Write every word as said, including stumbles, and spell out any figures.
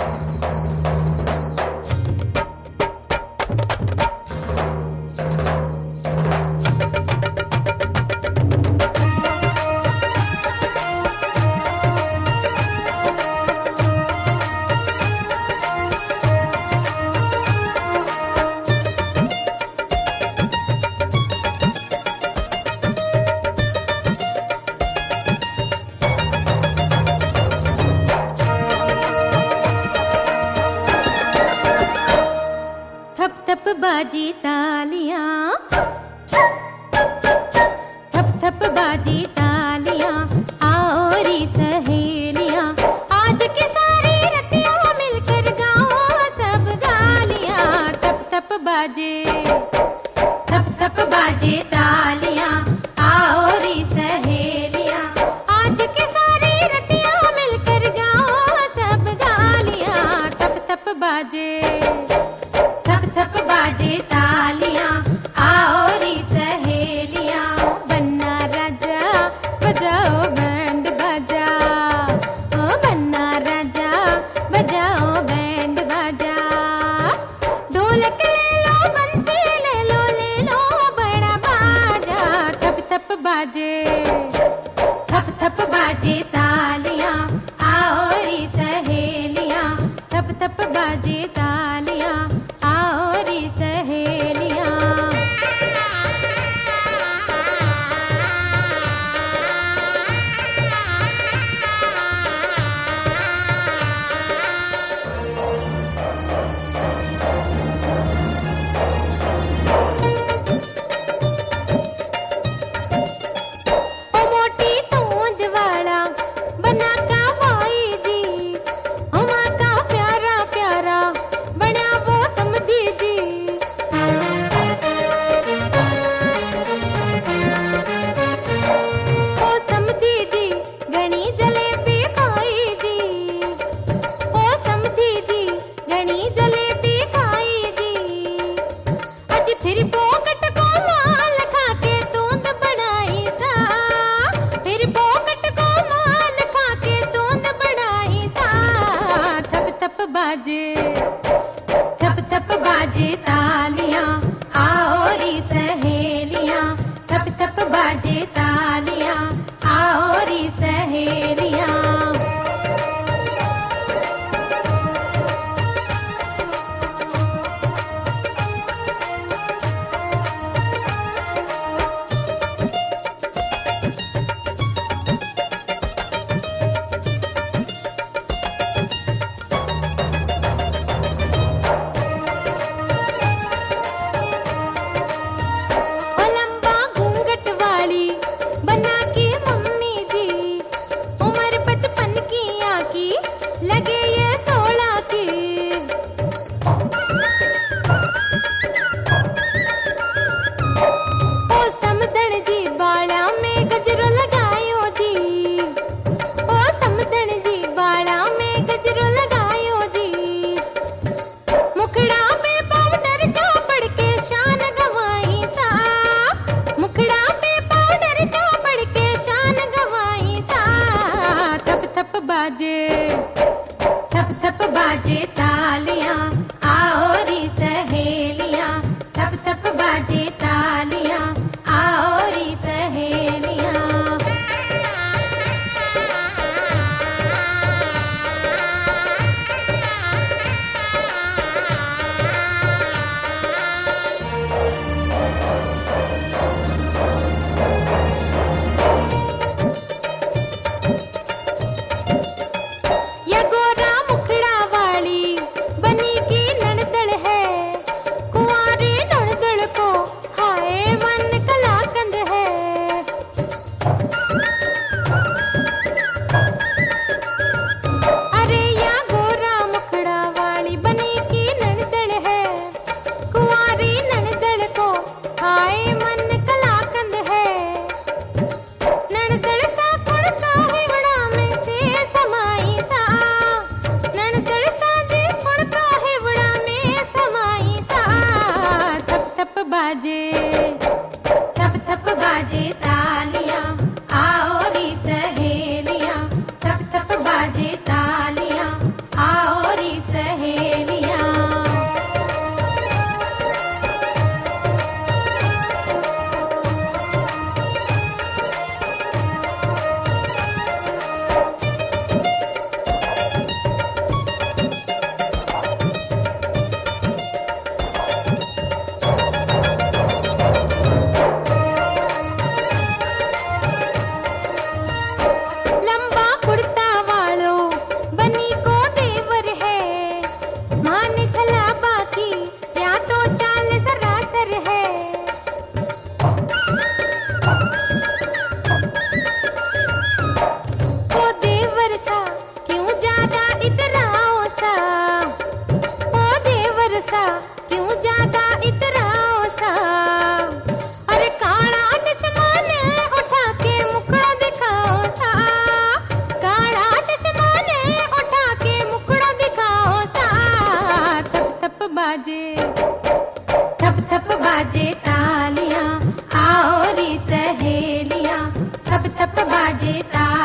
बाजी तालियां, थप थप बाजी तालियां, आओ री सहेलियां, आज की सारी रतियां मिलकर गाओ सब गालियां। थप थप बाजे, थप थप बाजे तालियां, आओ री सहेलियां, आज की सारी रतियां मिलकर गाओ सब गालियां। थप थप बाजे, थप बाजे तालियां, आओ री सहेलियां, बन्ना राजा बजाओ बैंड बाजा, ओ बन्ना राजा बजाओ बैंड बाजा। ढोलक ले लो, बंसी ले लो, ले लो बड़ा बाजा। थप थप बाजे, थप थप बाजे तालियां, आओ री सहेलियां, थप थप बाजे तालियां, आओ री सहेलियां। ओ मोटी तोंद वाला बना का भाई जी, हमा का प्यारा प्यारा बना वो समझी जी। ओ समझी जी घनी जलेबी खाई जी, ओ समझी जी घनी जलेबी खाई जी। अज फिर पोकट को माल खा के तोंद बनाई सा, फिर पोकट को माल खा के तोंद बनाई सा। थप थप बाजे, थप थप बाजे तालियां, आओ री सहेलियां, थप थप बाजे तालियां, आओ री सहेलियां। ओ लंबा घूंघट वाली बना के मम्मी जी, उम्र बचपन की आकी लगे ये सोलह की। ओ समदन जी बाला में गजरो लगायो जी, ओ समदन जी बाला में गजरो लगायो जी। मुखड़ा पे पाउडर चौपड़ के शान गवाई सा, मुखड़ा पे पाउडर चौपड़ के शान गवाई सा। थप थप बाजे, थप थप बाजे तालियां, आओ री सहेलियां, थप थप बाजे तालियां, आओ री सहेलियां। या गोरा मुखड़ा वाली बनी की ननदड़ है, कुंवारे ननदड़ को बाजे तालियां, आओ री सहेलियां, थप थप बाजे तालियां।